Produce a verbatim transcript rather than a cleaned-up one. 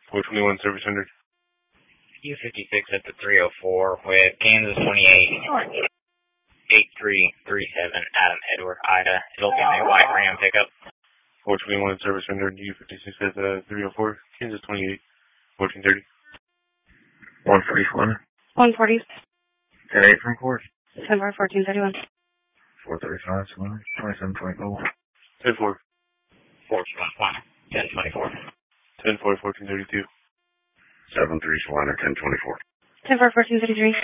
four twenty-one, service rendered. U fifty-six at the three oh four with Kansas twenty-eight, eight three three seven, Adam Edward, Ida. It'll be a white Ram pickup. four twenty-one, service rendered. U fifty-six at the three oh four, Kansas twenty-eight, fourteen thirty. one forty-one. one forty. ten eight from port. ten four, fourteen thirty-one. four thirty-five, twenty-seven twenty. ten four. four twenty-one, ten twenty-four. ten four, fourteen thirty-two. seven three, Solana, ten twenty-four. ten four, fourteen thirty-three.